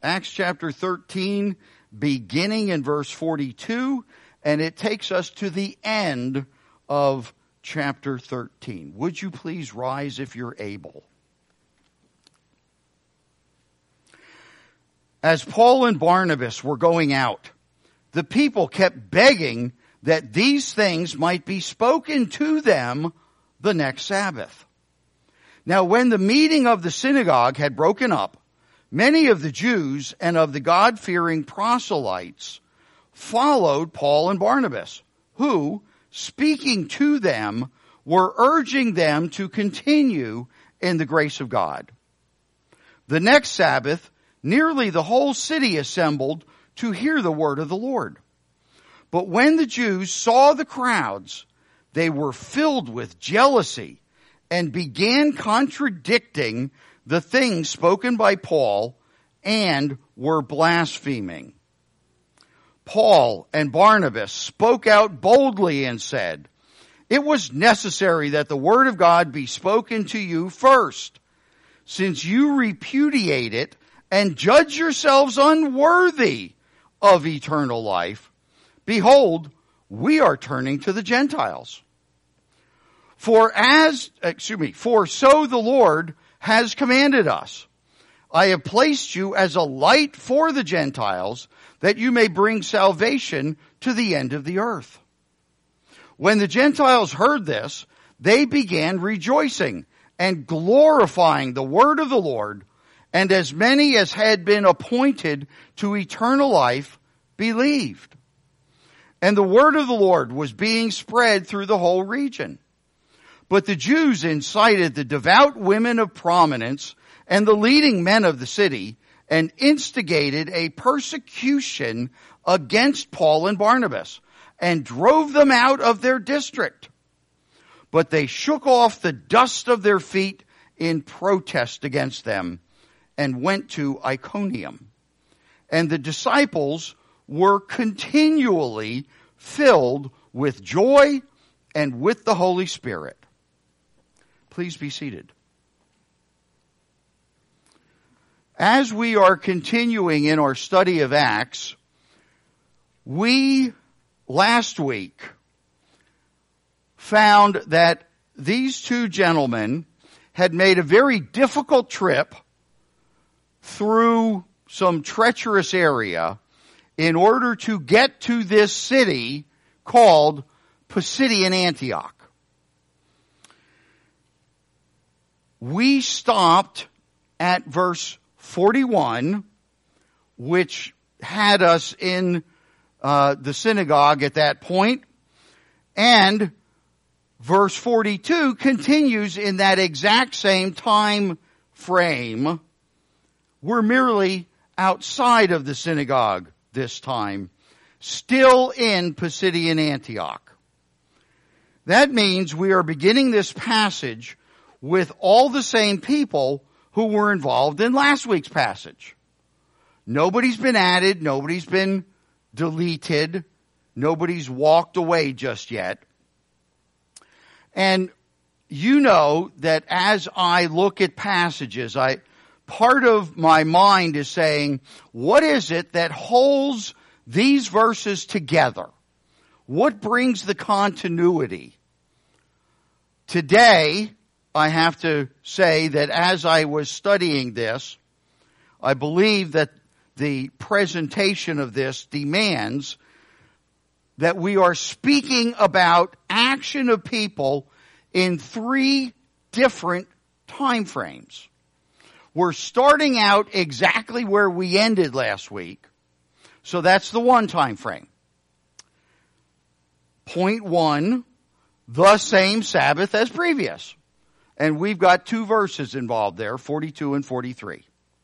Acts chapter 13, beginning in verse 42, and it takes us to the end of chapter 13. Would you please rise if you're able? As Paul and Barnabas were going out, the people kept begging that these things might be spoken to them the next Sabbath. Now when the meeting of the synagogue had broken up, many of the Jews and of the God-fearing proselytes followed Paul and Barnabas, who, speaking to them, were urging them to continue in the grace of God. The next Sabbath, nearly the whole city assembled to hear the word of the Lord. But when the Jews saw the crowds, they were filled with jealousy and began contradicting the things spoken by Paul and were blaspheming. Paul and Barnabas spoke out boldly and said, "It was necessary that the word of God be spoken to you first. Since you repudiate it and judge yourselves unworthy of eternal life, behold, we are turning to the Gentiles. For so the Lord has commanded us. I have placed you as a light for the Gentiles, that you may bring salvation to the end of the earth." When the Gentiles heard this, they began rejoicing and glorifying the word of the Lord, and as many as had been appointed to eternal life believed. And the word of the Lord was being spread through the whole region. But the Jews incited the devout women of prominence and the leading men of the city, and instigated a persecution against Paul and Barnabas, and drove them out of their district. But they shook off the dust of their feet in protest against them, and went to Iconium. And the disciples were continually filled with joy and with the Holy Spirit. Please be seated. As we are continuing in our study of Acts, we last week found that these two gentlemen had made a very difficult trip through some treacherous area in order to get to this city called Pisidian Antioch. We stopped at verse 41, which had us in the synagogue at that point, and verse 42 continues in that exact same time frame. We're merely outside of the synagogue this time, still in Pisidian Antioch. That means we are beginning this passage with all the same people who were involved in last week's passage. Nobody's been added, nobody's been deleted, nobody's walked away just yet. And you know that as I look at passages, part of my mind is saying, what is it that holds these verses together? What brings the continuity? Today, I have to say that as I was studying this, I believe that the presentation of this demands that we are speaking about action of people in 3 different time frames. We're starting out exactly where we ended last week. So that's the one time frame. Point 1, the same Sabbath as previous. And we've got 2 verses involved there, 42 and 43.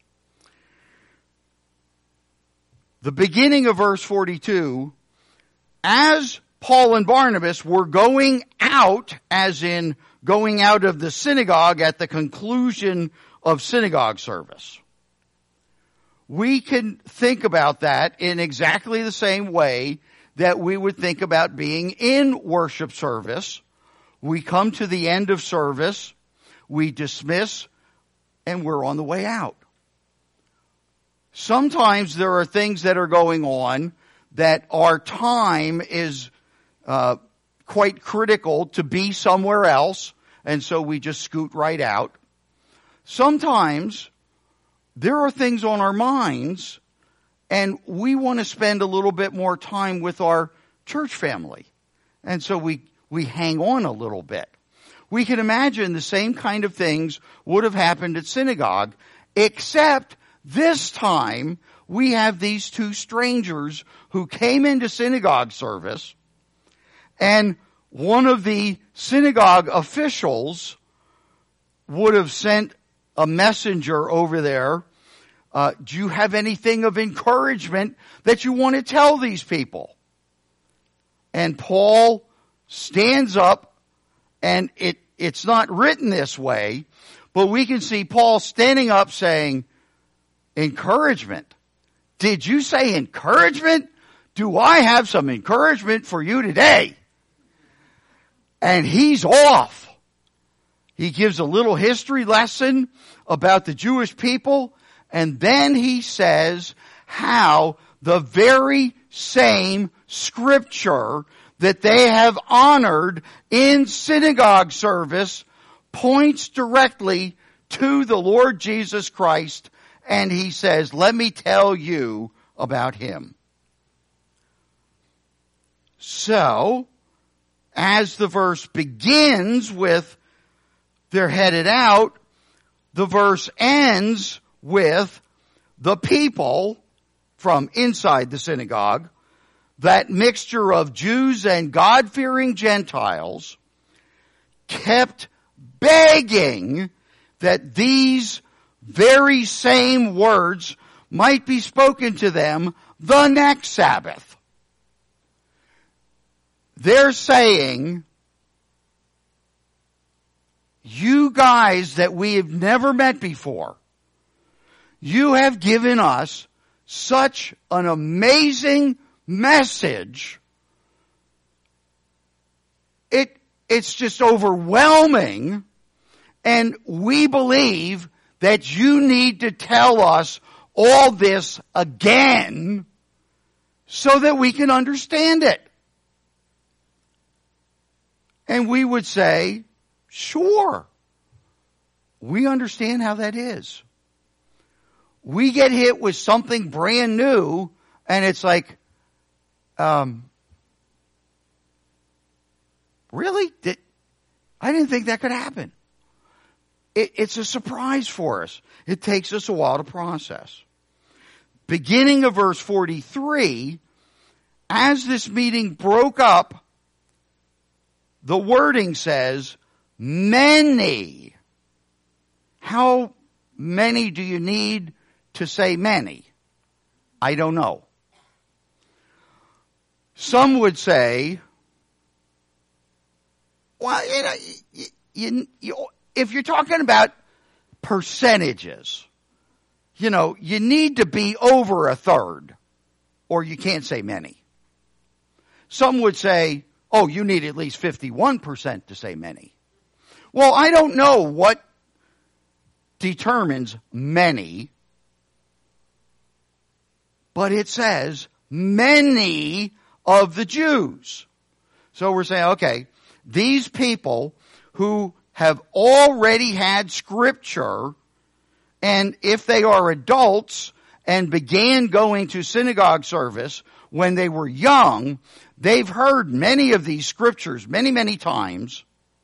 The beginning of verse 42, as Paul and Barnabas were going out, as in going out of the synagogue at the conclusion of synagogue service. We can think about that in exactly the same way that we would think about being in worship service. We come to the end of service, we dismiss, and we're on the way out. sometimes there are things that are going on that our time is quite critical to be somewhere else, and so we just scoot right out. Sometimes there are things on our minds, and we want to spend a little bit more time with our church family, and so we hang on a little bit. We can imagine the same kind of things would have happened at synagogue, except this time we have these two strangers who came into synagogue service, and one of the synagogue officials would have sent a messenger over there. Do you have anything of encouragement that you want to tell these people? And Paul stands up, and it's not written this way, but we can see Paul standing up saying, encouragement. Did you say encouragement? Do I have some encouragement for you today? And he's off. He gives a little history lesson about the Jewish people, and then he says how the very same scripture that they have honored in synagogue service points directly to the Lord Jesus Christ, and he says, let me tell you about him. So, as the verse begins with they're headed out, the verse ends with the people from inside the synagogue, that mixture of Jews and God-fearing Gentiles, kept begging that these very same words might be spoken to them the next Sabbath. They're saying, you guys that we have never met before, you have given us such an amazing message. It's just overwhelming, and we believe that you need to tell us all this again so that we can understand it. And we would say, sure, we understand how that is. We get hit with something brand new, and it's like, really? I didn't think that could happen. It's a surprise for us. It takes us a while to process. Beginning of verse 43, as this meeting broke up, the wording says, many. How many do you need to say many? I don't know. Some would say, well, if you're talking about percentages, you need to be over a third, or you can't say many. Some would say, oh, you need at least 51% to say many. Well, I don't know what determines many, but it says many of the Jews. So we're saying, okay, these people who have already had scripture, and if they are adults and began going to synagogue service when they were young, they've heard many of these scriptures many, many times.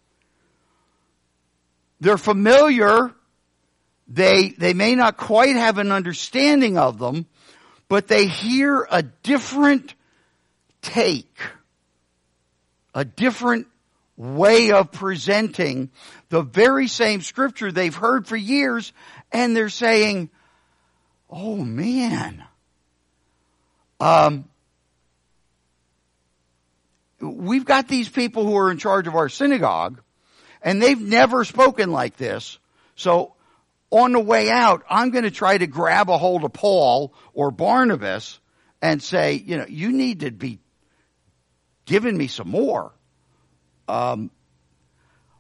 They're familiar. They may not quite have an understanding of them, but they hear a different take, a different way of presenting the very same scripture they've heard for years, and they're saying, oh man, we've got these people who are in charge of our synagogue, and they've never spoken like this, so on the way out, I'm going to try to grab a hold of Paul or Barnabas and say, you need to be giving me some more.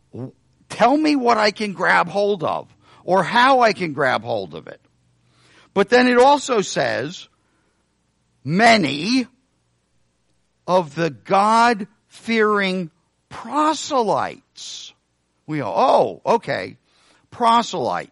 Tell me what I can grab hold of, or how I can grab hold of it. But then it also says, many of the God-fearing proselytes. We go, oh, okay, proselyte.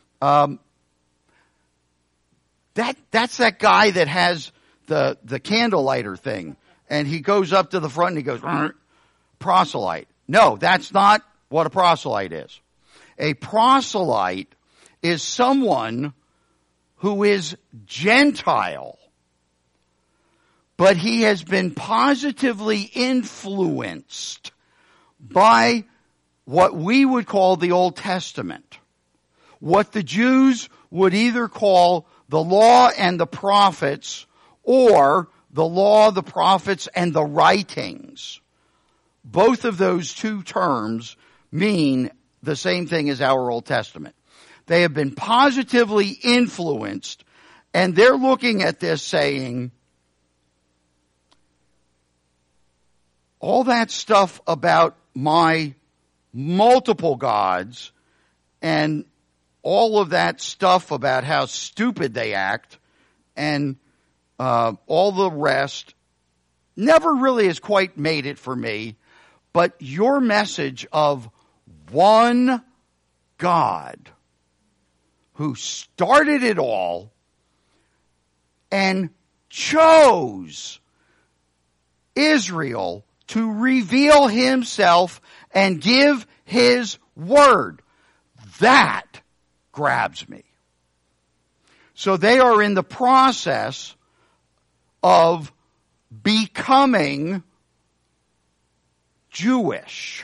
That's that guy that has the candle lighter thing, and he goes up to the front and he goes, proselyte. No, that's not what a proselyte is. A proselyte is someone who is Gentile, but he has been positively influenced by what we would call the Old Testament, what the Jews would either call the law and the prophets, or the law, the prophets, and the writings. Both of those two terms mean the same thing as our Old Testament. They have been positively influenced, and they're looking at this saying, all that stuff about my multiple gods and all of that stuff about how stupid they act and all the rest never really has quite made it for me. But your message of one God who started it all and chose Israel to reveal himself and give his word, that grabs me. So they are in the process of becoming Jewish.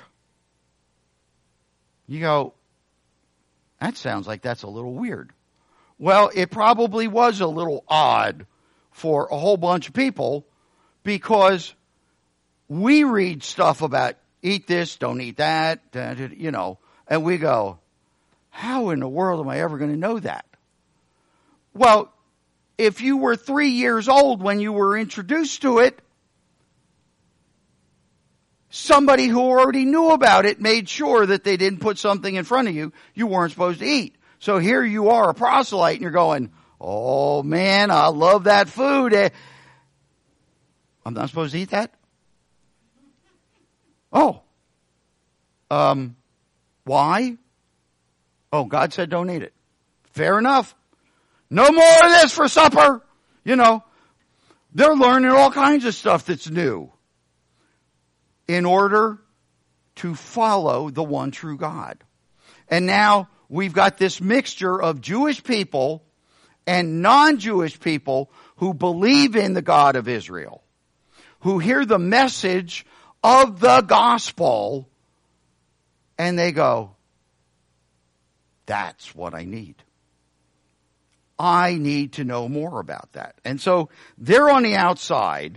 You go, that sounds like that's a little weird. Well, it probably was a little odd for a whole bunch of people, because we read stuff about eat this, don't eat that, you know, and we go, how in the world am I ever going to know that? Well, if you were 3 years old when you were introduced to it, somebody who already knew about it made sure that they didn't put something in front of you you weren't supposed to eat. So here you are, a proselyte, and you're going, oh man, I love that food. I'm not supposed to eat that? Oh. Why? Oh, God said don't eat it. Fair enough. No more of this for supper. You know, they're learning all kinds of stuff that's new in order to follow the one true God. And now we've got this mixture of Jewish people and non-Jewish people who believe in the God of Israel, who hear the message of the gospel, and they go, that's what I need. I need to know more about that. And so they're on the outside.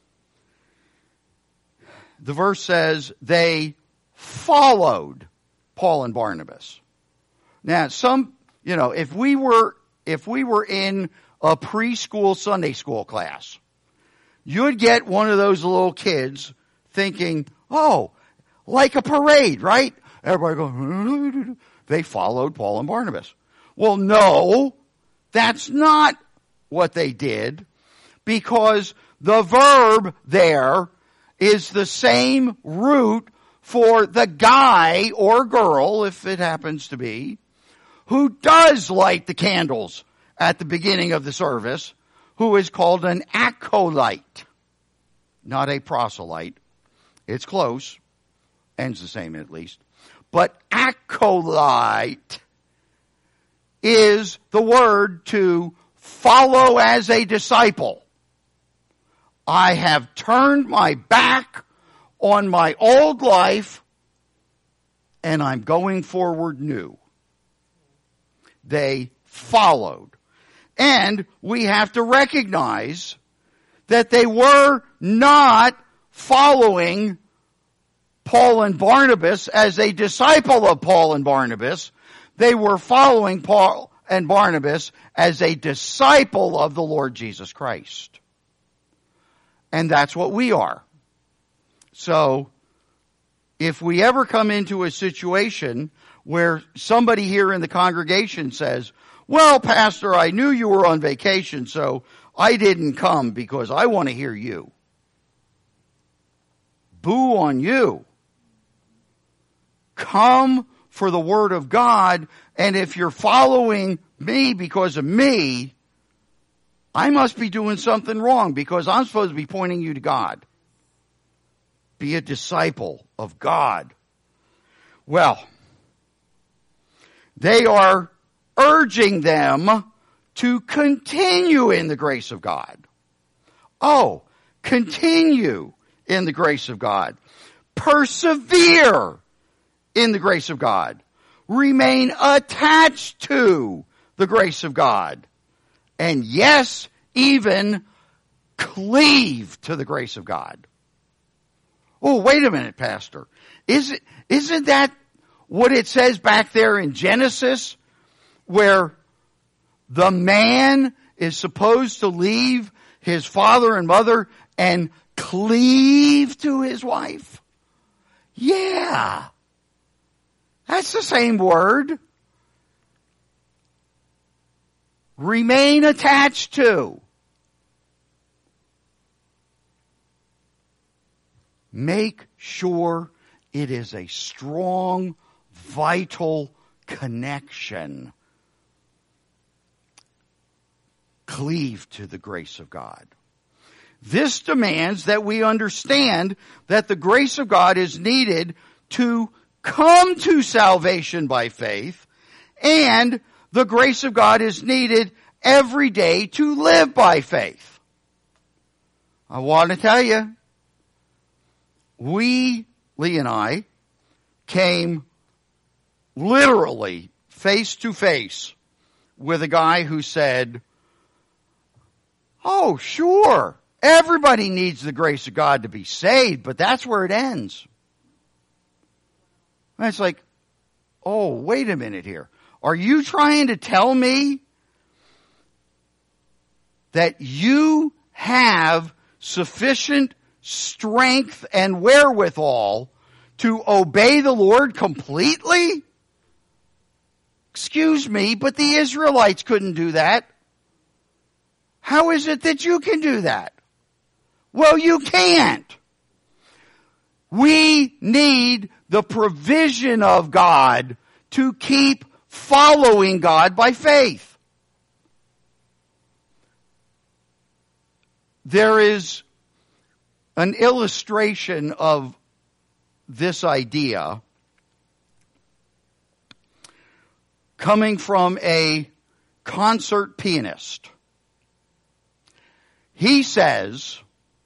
The verse says they followed Paul and Barnabas. Now, if we were in a preschool Sunday school class, you'd get one of those little kids thinking, oh, like a parade, right? Everybody goes, they followed Paul and Barnabas. Well, no, that's not what they did, because the verb there is the same root for the guy or girl, if it happens to be, who does light the candles at the beginning of the service, who is called an acolyte, not a proselyte. It's close, ends the same at least. But acolyte is the word to follow as a disciple. I have turned my back on my old life and I'm going forward new. They followed. And we have to recognize that they were not following Paul and Barnabas as a disciple of Paul and Barnabas. They were following Paul and Barnabas as a disciple of the Lord Jesus Christ. And that's what we are. So, if we ever come into a situation where somebody here in the congregation says, Well, Pastor, I knew you were on vacation, so I didn't come because I want to hear you. Boo on you. Come for the Word of God, and if you're following me because of me, I must be doing something wrong because I'm supposed to be pointing you to God. Be a disciple of God. Well, they are urging them to continue in the grace of God. Oh, continue in the grace of God. Persevere in the grace of God. Remain attached to the grace of God. And yes, even cleave to the grace of God. Oh, wait a minute, Pastor. Isn't that what it says back there in Genesis, where the man is supposed to leave his father and mother and cleave to his wife? Yeah. That's the same word. Remain attached to. Make sure it is a strong, vital connection. Cleave to the grace of God. This demands that we understand that the grace of God is needed to come to salvation by faith, and the grace of God is needed every day to live by faith. I want to tell you, Lee and I, came literally face to face with a guy who said, oh, sure, everybody needs the grace of God to be saved, but that's where it ends. And it's like, oh, wait a minute here. Are you trying to tell me that you have sufficient strength and wherewithal to obey the Lord completely? Excuse me, but the Israelites couldn't do that. How is it that you can do that? Well, you can't. We need the provision of God to keep following God by faith. There is an illustration of this idea coming from a concert pianist. He says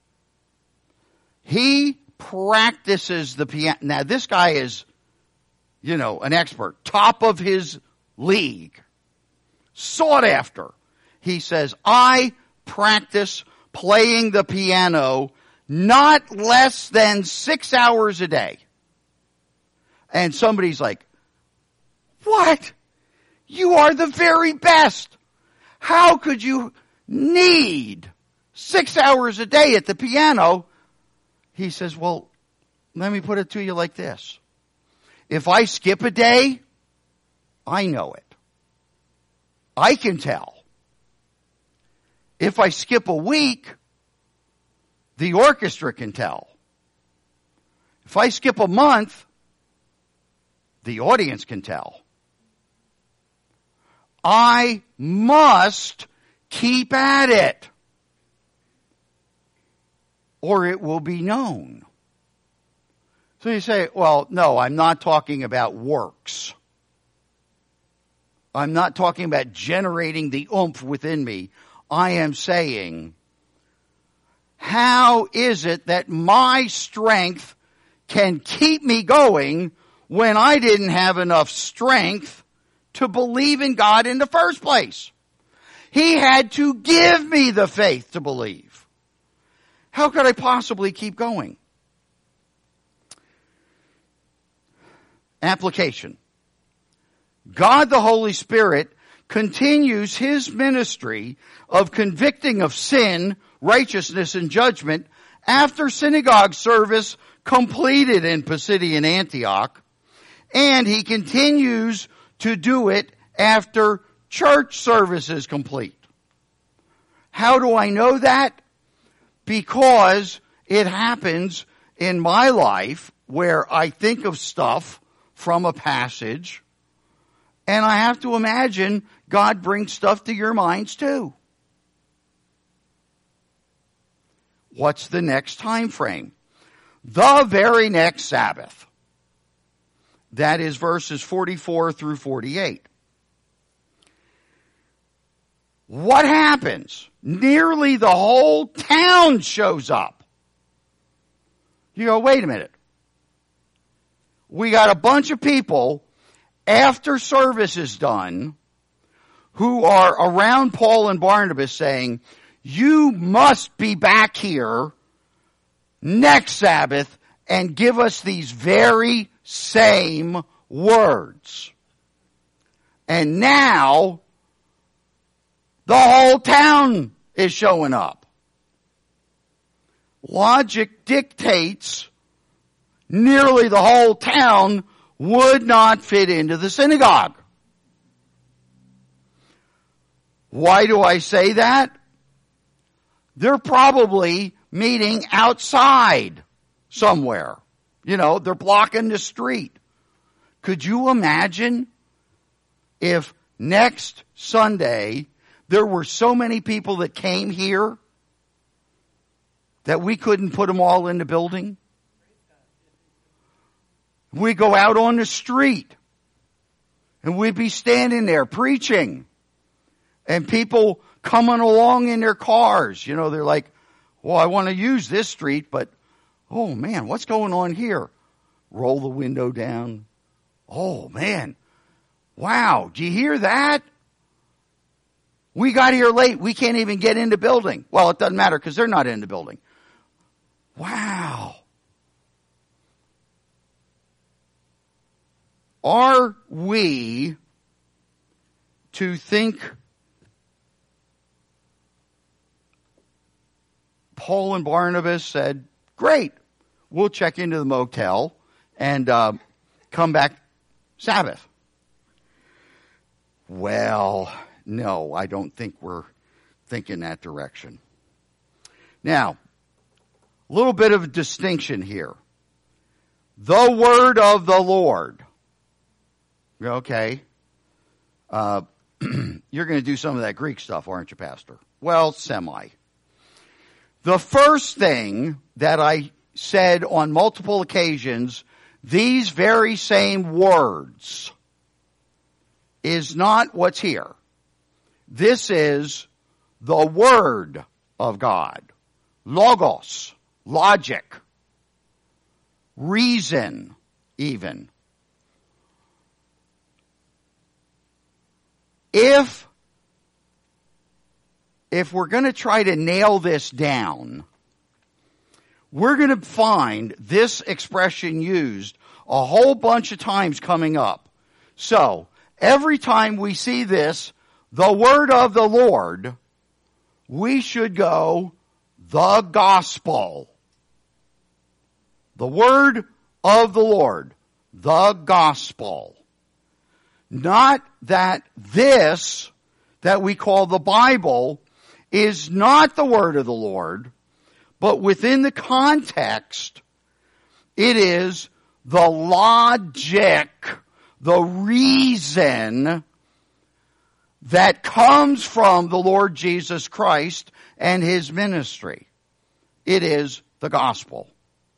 he practices the piano. Now this guy is, an expert, top of his league, sought after. He says, I practice playing the piano not less than 6 hours a day. And somebody's like, what? You are the very best. How could you need 6 hours a day at the piano? He says, well, let me put it to you like this. If I skip a day, I know it. I can tell. If I skip a week, the orchestra can tell. If I skip a month, the audience can tell. I must keep at it, or it will be known. So you say, well, no, I'm not talking about works. I'm not talking about generating the oomph within me. I am saying, how is it that my strength can keep me going when I didn't have enough strength to believe in God in the first place? He had to give me the faith to believe. How could I possibly keep going? Application. God the Holy Spirit continues His ministry of convicting of sin, righteousness, and judgment after synagogue service completed in Pisidian Antioch, and He continues to do it after church service is complete. How do I know that? Because it happens in my life where I think of stuff from a passage, and I have to imagine God brings stuff to your minds too. What's the next time frame? The very next Sabbath. That is verses 44 through 48. What happens? Nearly the whole town shows up. You go, wait a minute. We got a bunch of people after service is done who are around Paul and Barnabas saying, you must be back here next Sabbath and give us these very same words. And now the whole town is showing up. Logic dictates nearly the whole town would not fit into the synagogue. Why do I say that? They're probably meeting outside somewhere. You know, they're blocking the street. Could you imagine if next Sunday there were so many people that came here that we couldn't put them all in the building? We go out on the street and we'd be standing there preaching and people coming along in their cars. You know, they're like, well, I want to use this street, but oh man, what's going on here? Roll the window down. Oh man. Wow. Do you hear that? We got here late. We can't even get in the building. Well, it doesn't matter because they're not in the building. Wow. Are we to think Paul and Barnabas said, great, we'll check into the motel and come back Sabbath? Well, no, I don't think we're thinking that direction. Now, a little bit of a distinction here. The word of the Lord. Okay. You're going to do some of that Greek stuff, aren't you, Pastor? Well, semi. The first thing that I said on multiple occasions, these very same words, is not what's here. This is the Word of God. Logos, logic, reason even. If we're going to try to nail this down, we're going to find this expression used a whole bunch of times coming up. So, every time we see this, the word of the Lord, we should go, the gospel. The word of the Lord, the gospel. Not that this, that we call the Bible, is not the word of the Lord, but within the context, it is the logic, the reason that comes from the Lord Jesus Christ and His ministry. It is the gospel.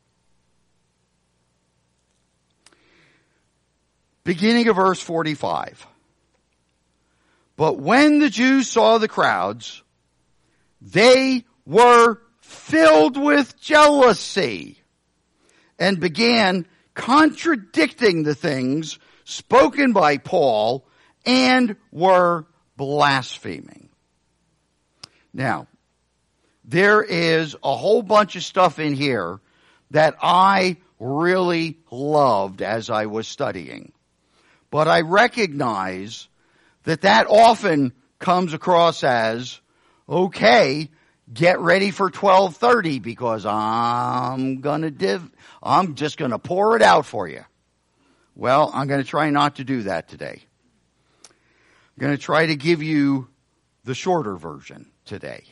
Beginning of verse 45. But when the Jews saw the crowds, they were filled with jealousy and began contradicting the things spoken by Paul and were blaspheming. Now, there is a whole bunch of stuff in here that I really loved as I was studying. But I recognize that often comes across as, okay, get ready for 12:30 because I'm just gonna pour it out for you. Well, I'm gonna try not to do that today. I'm going to try to give you the shorter version today.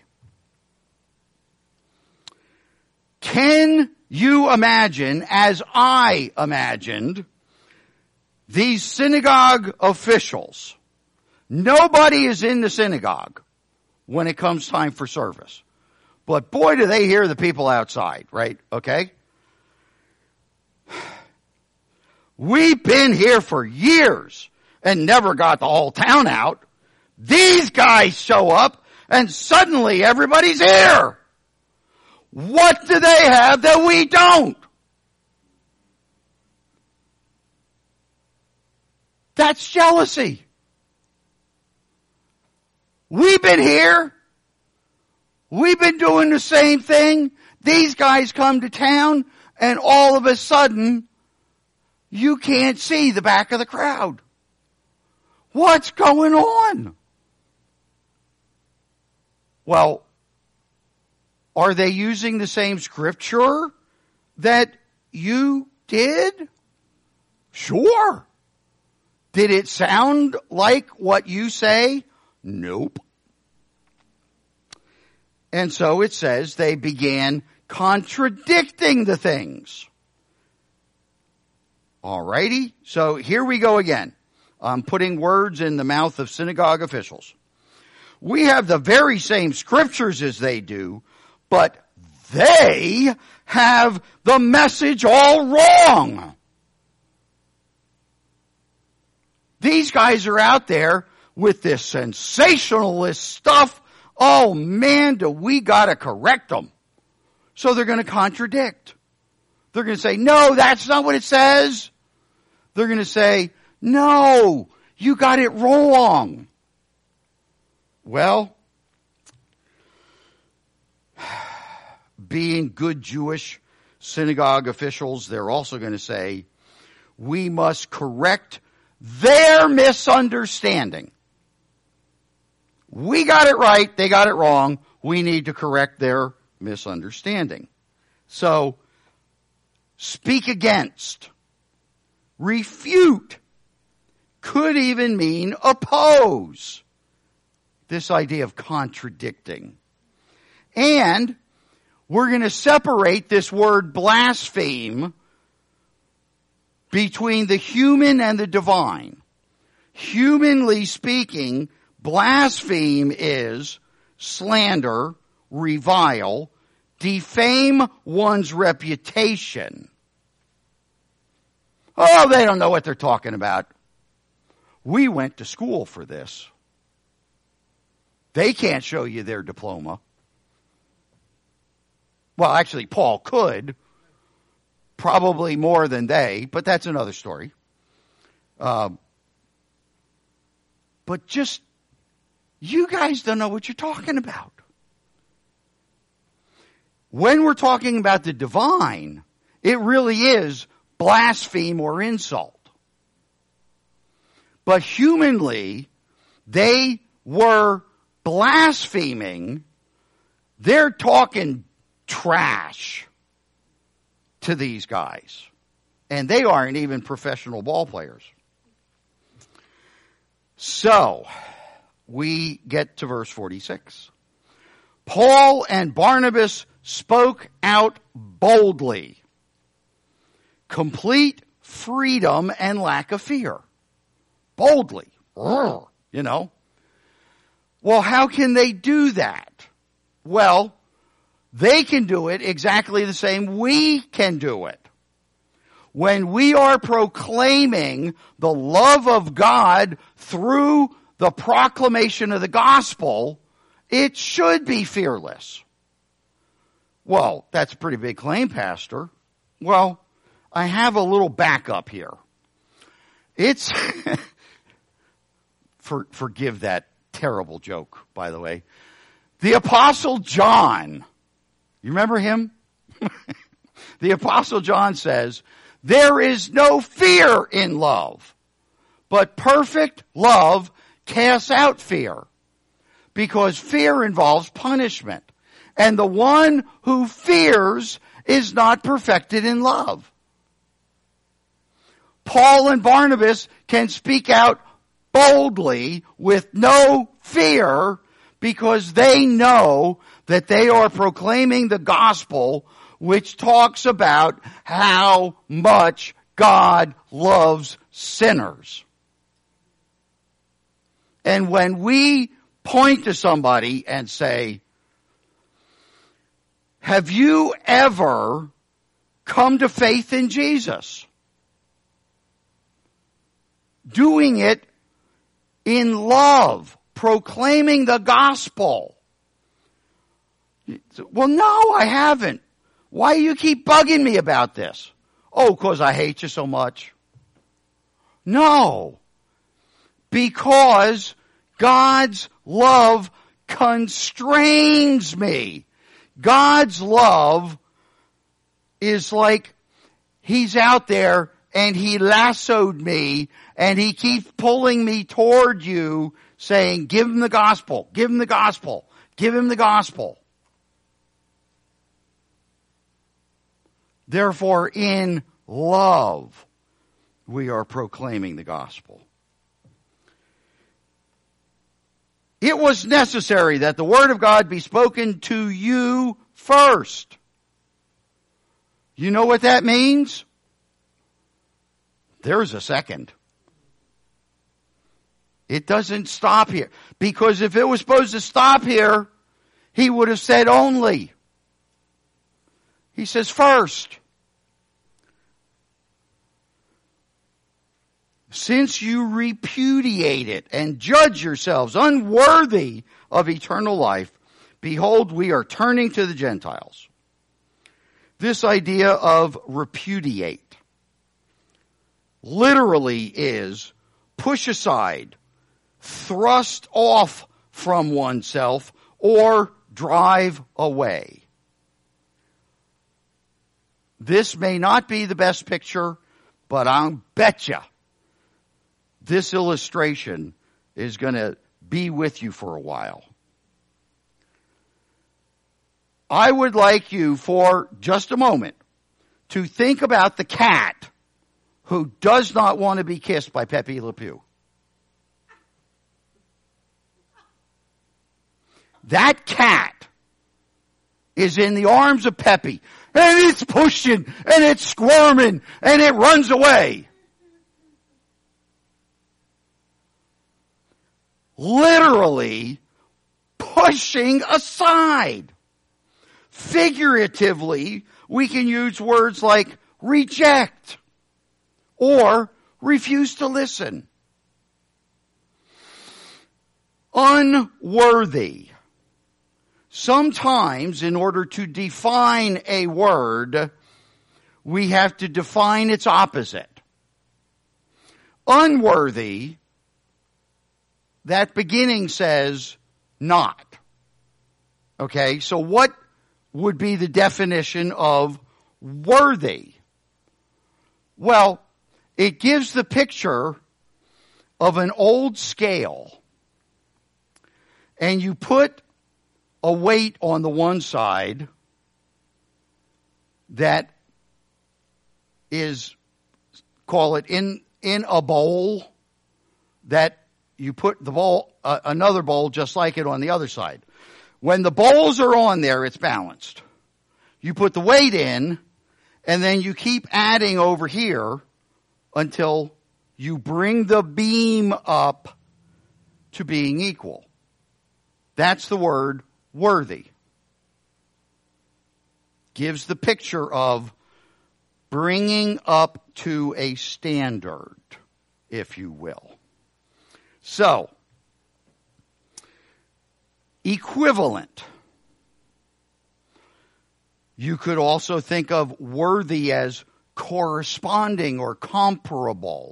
Can you imagine, as I imagined, these synagogue officials? Nobody is in the synagogue when it comes time for service. But boy, do they hear the people outside, right? Okay? We've been here for years and never got the whole town out. These guys show up and suddenly everybody's here. What do they have that we don't? That's jealousy. We've been here. We've been doing the same thing. These guys come to town and all of a sudden you can't see the back of the crowd. What's going on? Well, are they using the same scripture that you did? Sure. Did it sound like what you say? Nope. And so it says they began contradicting the things. Alrighty, so here we go again. I'm putting words in the mouth of synagogue officials. We have the very same scriptures as they do, but they have the message all wrong. These guys are out there with this sensationalist stuff. Oh man, do we gotta correct them. So they're gonna contradict. They're gonna say, no, that's not what it says. They're gonna say, no, you got it wrong. Well, being good Jewish synagogue officials, they're also going to say, we must correct their misunderstanding. We got it right, they got it wrong, we need to correct their misunderstanding. So, speak against, refute, could even mean oppose. This idea of contradicting. And we're going to separate this word blaspheme between the human and the divine. Humanly speaking, blaspheme is slander, revile, defame one's reputation. Oh, they don't know what they're talking about. We went to school for this. They can't show you their diploma. Well, actually, Paul could. Probably more than they, but that's another story. But just, you guys don't know what you're talking about. When we're talking about the divine, it really is blaspheme or insult. But humanly, they were blaspheming. They're talking trash to these guys. And they aren't even professional ball players. So, we get to verse 46. Paul and Barnabas spoke out boldly. Complete freedom and lack of fear. Boldly. You know. Well, how can they do that? Well, they can do it exactly the same we can do it. When we are proclaiming the love of God through the proclamation of the gospel, it should be fearless. Well, that's a pretty big claim, Pastor. Well, I have a little backup here. It's, forgive that terrible joke, by the way. The Apostle John, you remember him? The Apostle John says, there is no fear in love, but perfect love casts out fear, because fear involves punishment, and the one who fears is not perfected in love. Paul and Barnabas can speak out boldly with no fear, because they know that they are proclaiming the gospel, which talks about how much God loves sinners. And when we point to somebody and say, have you ever come to faith in Jesus? Doing it in love, proclaiming the gospel. Well, no, I haven't. Why do you keep bugging me about this? Oh, because I hate you so much. No. Because God's love constrains me. God's love is like He's out there and He lassoed me and He keeps pulling me toward you, saying, give him the gospel, give him the gospel, give him the gospel. Therefore, in love, we are proclaiming the gospel. It was necessary that the word of God be spoken to you first. You know what that means? There's a second. It doesn't stop here. Because if it was supposed to stop here, He would have said only. He says first. Since you repudiate it and judge yourselves unworthy of eternal life, behold, we are turning to the Gentiles. This idea of repudiate literally is push aside, thrust off from oneself, or drive away. This may not be the best picture, but I'll betcha this illustration is going to be with you for a while. I would like you for just a moment to think about the cat who does not want to be kissed by Pepe Le Pew. That cat is in the arms of Pepe, and it's pushing, and it's squirming, and it runs away. Literally pushing aside. Figuratively, we can use words like reject or refuse to listen. Unworthy. Sometimes, in order to define a word, we have to define its opposite. Unworthy, that beginning says not. Okay, so what would be the definition of worthy? Well, it gives the picture of an old scale, and you put a weight on the one side that is, call it in a bowl, that you put the bowl, another bowl just like it on the other side. When the bowls are on there, it's balanced. You put the weight in, and then you keep adding over here until you bring the beam up to being equal. That's the word worthy. Gives the picture of bringing up to a standard, if you will. So, equivalent. You could also think of worthy as corresponding or comparable.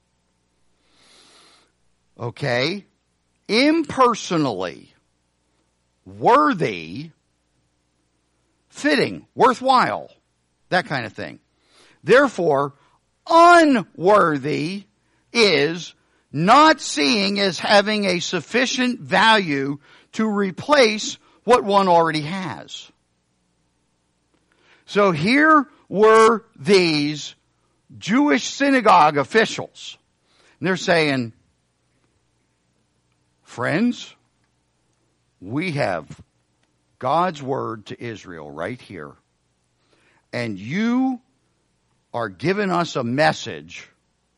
Okay? Impersonally, worthy, fitting, worthwhile, that kind of thing. Therefore, unworthy is not seeing as having a sufficient value to replace what one already has. So here were these Jewish synagogue officials. And they're saying, Friends, we have God's word to Israel right here. And you are giving us a message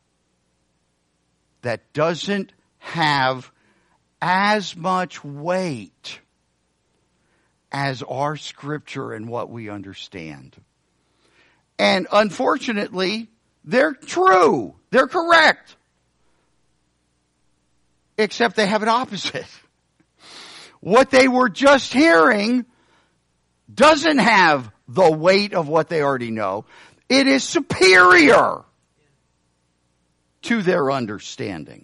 that doesn't have as much weight as our scripture and what we understand. And unfortunately, they're true. They're correct. Except they have an opposite. What they were just hearing doesn't have the weight of what they already know. It is superior to their understanding.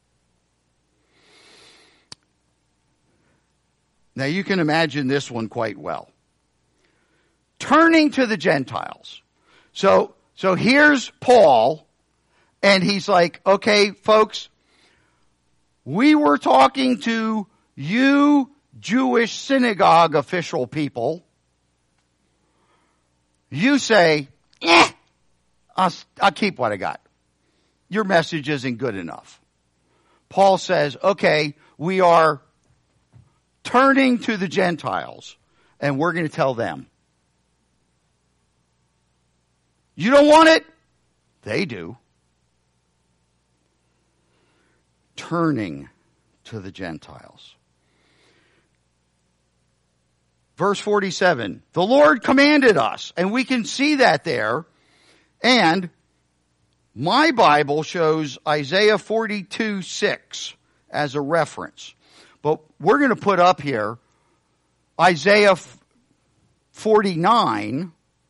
Now you can imagine this one quite well. Turning to the Gentiles. So here's Paul, and he's like, okay, folks, we were talking to you Jewish synagogue official people. You say, I'll keep what I got. Your message isn't good enough. Paul says, okay, we are turning to the Gentiles, and we're going to tell them. You don't want it? They do. Turning to the Gentiles. Verse 47, the Lord commanded us, and we can see that there. And my Bible shows Isaiah 42:6 as a reference. But we're going to put up here Isaiah 49,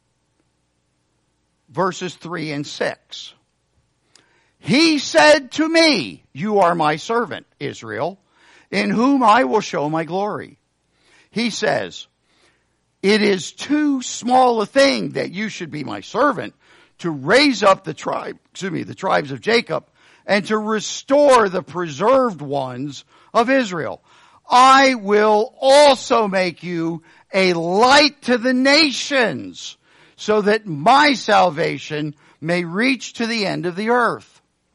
verses 3 and 6. He said to me, you are my servant, Israel, in whom I will show my glory. He says, it is too small a thing that you should be my servant to raise up the tribes of Jacob and to restore the preserved ones of Israel. I will also make you a light to the nations so that my salvation may reach to the end of the earth.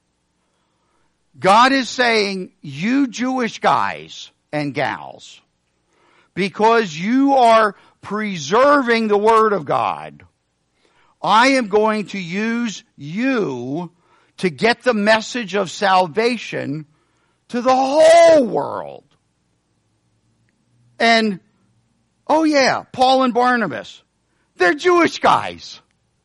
God is saying, you Jewish guys and gals, because you are preserving the Word of God, I am going to use you to get the message of salvation to the whole world. And, oh yeah, Paul and Barnabas, they're Jewish guys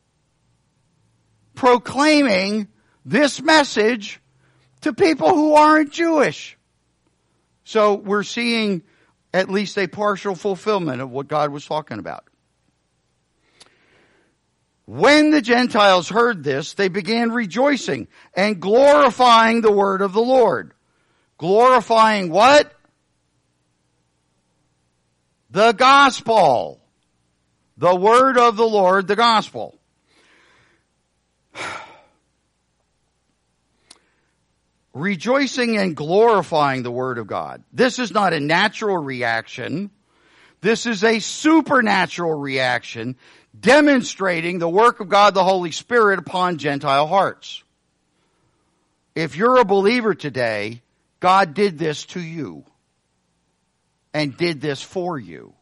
proclaiming this message to people who aren't Jewish. So we're seeing at least a partial fulfillment of what God was talking about. When the Gentiles heard this, they began rejoicing and glorifying the word of the Lord. Glorifying what? The gospel. The word of the Lord, the gospel. Rejoicing and glorifying the word of God. This is not a natural reaction. This is a supernatural reaction demonstrating the work of God the Holy Spirit upon Gentile hearts. If you're a believer today, God did this to you and did this for you.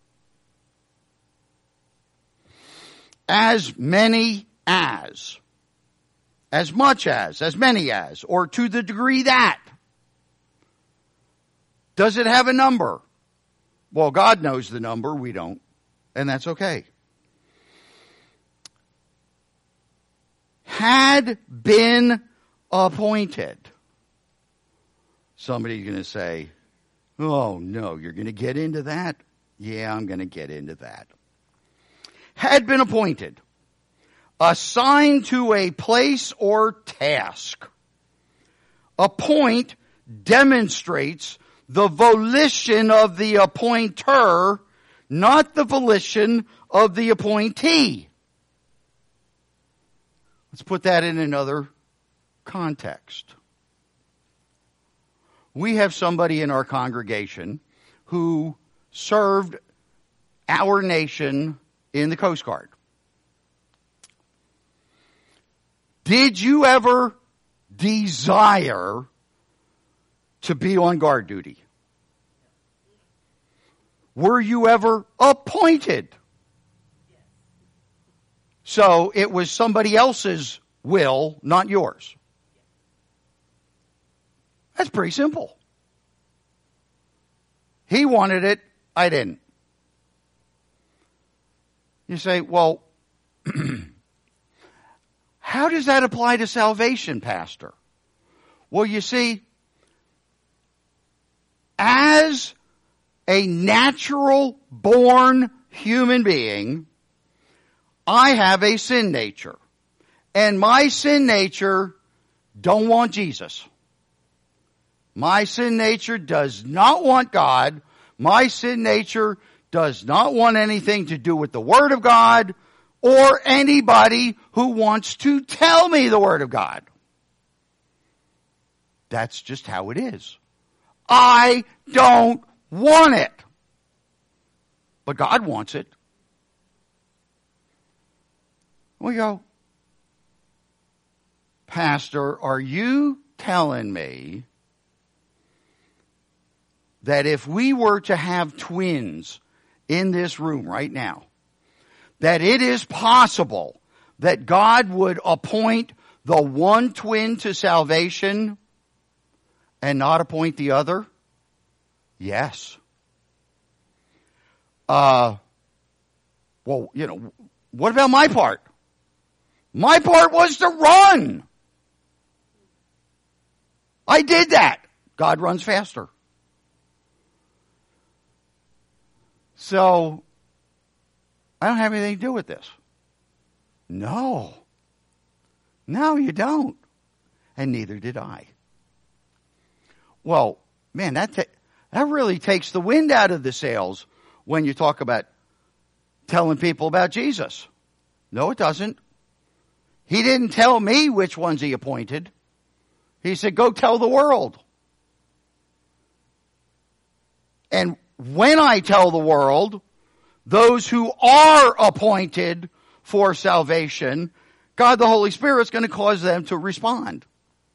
As many as much as many as, or to the degree that. Does it have a number? Well, God knows the number, we don't, and that's okay. Had been appointed. Somebody's going to say, oh no, you're going to get into that? Yeah, I'm going to get into that. Had been appointed. Assigned to a place or task. Appoint demonstrates the volition of the appointer, not the volition of the appointee. Let's put that in another context. We have somebody in our congregation who served our nation in the Coast Guard. Did you ever desire to be on guard duty? Were you ever appointed? So it was somebody else's will, not yours. That's pretty simple. He wanted it, I didn't. You say, well, how does that apply to salvation, Pastor? Well, you see, as a natural born human being, I have a sin nature. And my sin nature don't want Jesus. My sin nature does not want God. My sin nature does not want anything to do with the Word of God or anybody who wants to tell me the Word of God. That's just how it is. I don't want it. But God wants it. We go, Pastor, are you telling me that if we were to have twins in this room right now, that it is possible that God would appoint the one twin to salvation and not appoint the other? Yes. Well, what about my part? My part was to run. I did that. God runs faster. So, I don't have anything to do with this. No. No, you don't. And neither did I. Well, man, that really takes the wind out of the sails when you talk about telling people about Jesus. No, it doesn't. He didn't tell me which ones he appointed. He said, go tell the world. And when I tell the world, those who are appointed for salvation, God the Holy Spirit is going to cause them to respond.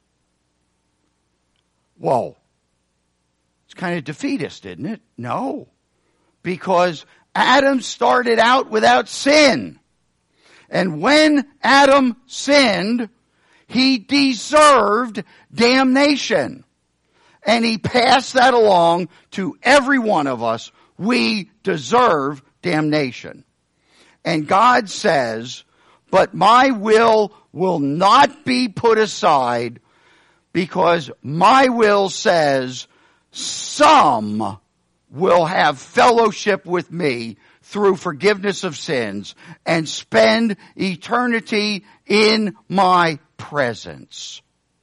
Whoa. It's kind of defeatist, isn't it? No. Because Adam started out without sin. And when Adam sinned, he deserved damnation. And he passed that along to every one of us. We deserve damnation. And God says, but my will not be put aside, because my will says some will have fellowship with me through forgiveness of sins and spend eternity in my presence.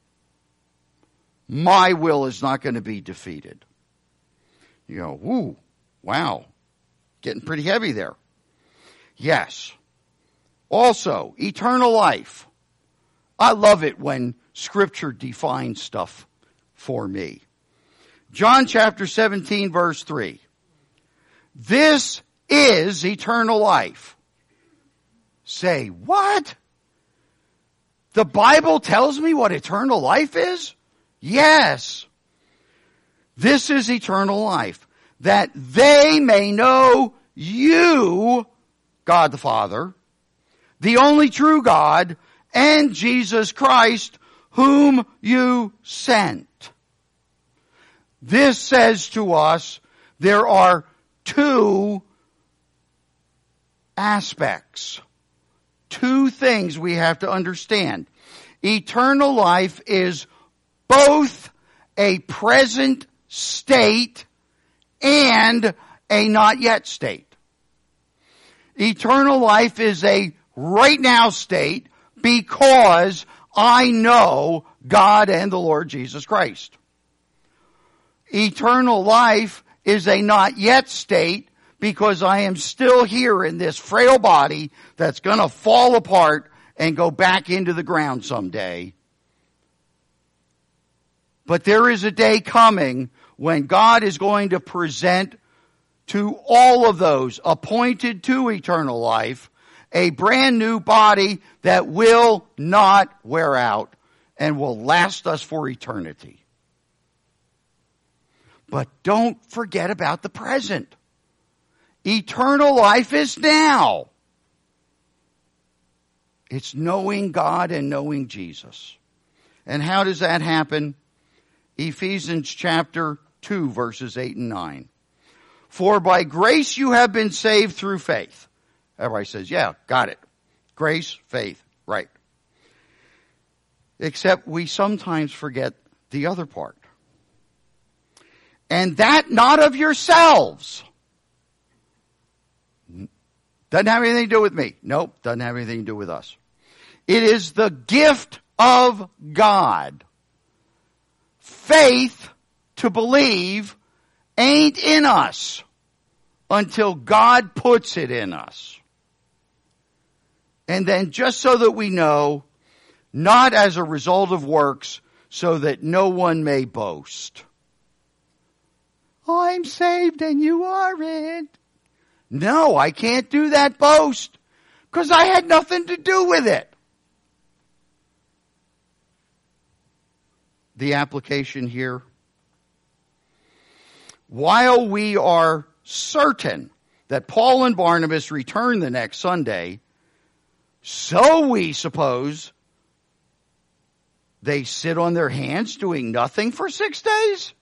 My will is not going to be defeated. You go, whoo, wow, getting pretty heavy there. Yes. Also, eternal life. I love it when Scripture defines stuff for me. John chapter 17, verse 3. This is eternal life. Say, what? The Bible tells me what eternal life is? Yes. This is eternal life, that they may know you, God the Father, the only true God, and Jesus Christ, whom you sent. This says to us there are two aspects, two things we have to understand. Eternal life is both a present state and a not yet state. Eternal life is a right now state because I know God and the Lord Jesus Christ. Eternal life is a not yet state because I am still here in this frail body that's going to fall apart and go back into the ground someday. But there is a day coming when God is going to present to all of those appointed to eternal life a brand new body that will not wear out and will last us for eternity. But don't forget about the present. Eternal life is now. It's knowing God and knowing Jesus. And how does that happen? Ephesians chapter 2, verses 8 and 9. For by grace you have been saved through faith. Everybody says, yeah, got it. Grace, faith, right. Except we sometimes forget the other part. And that not of yourselves. Doesn't have anything to do with me. Nope, doesn't have anything to do with us. It is the gift of God. Faith to believe ain't in us until God puts it in us. And then just so that we know, not as a result of works, so that no one may boast. I'm saved and you aren't. No, I can't do that boast because I had nothing to do with it. The application here. While we are certain that Paul and Barnabas return the next Sunday, so we suppose they sit on their hands doing nothing for 6 days?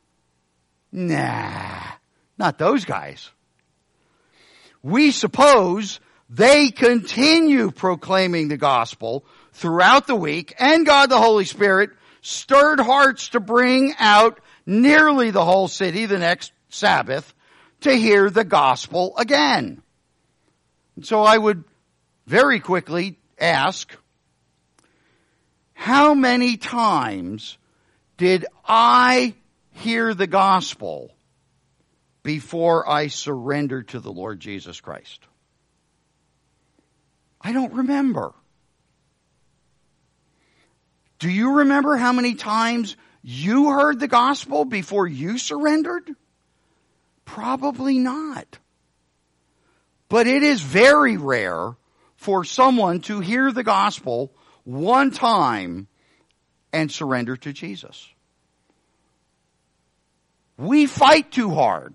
Nah, not those guys. We suppose they continue proclaiming the gospel throughout the week, and God the Holy Spirit stirred hearts to bring out nearly the whole city the next Sabbath to hear the gospel again. And so I would very quickly ask, how many times did I hear the gospel before I surrendered to the Lord Jesus Christ? I don't remember. Do you remember how many times you heard the gospel before you surrendered? Probably not. But it is very rare for someone to hear the gospel one time and surrender to Jesus. We fight too hard.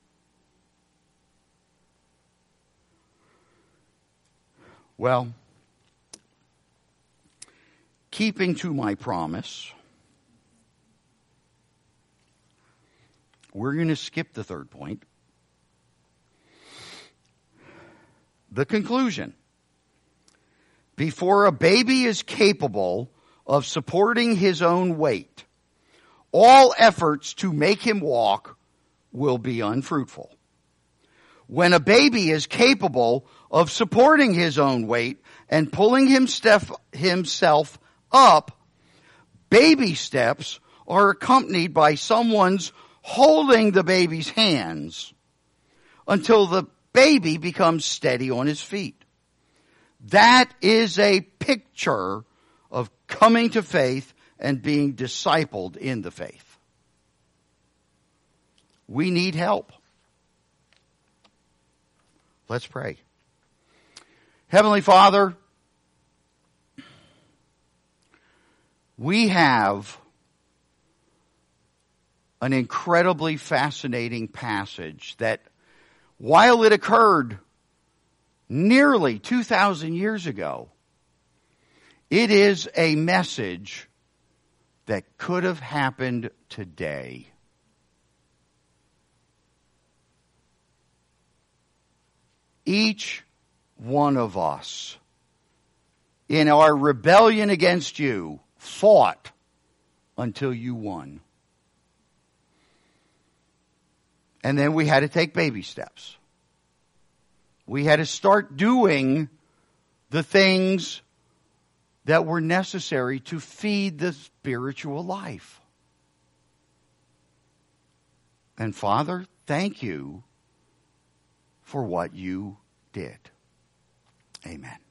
Well, keeping to my promise, we're going to skip the third point. The conclusion. Before a baby is capable of supporting his own weight, all efforts to make him walk will be unfruitful. When a baby is capable of supporting his own weight and pulling himself up, baby steps are accompanied by someone's holding the baby's hands until the baby becomes steady on his feet. That is a picture of coming to faith and being discipled in the faith. We need help. Let's pray. Heavenly Father, we have an incredibly fascinating passage that, while it occurred nearly 2,000 years ago, it is a message that could have happened today. Each one of us, in our rebellion against you, fought until you won. And then we had to take baby steps. We had to start doing the things that were necessary to feed the spiritual life. And Father, thank you for what you did. Amen.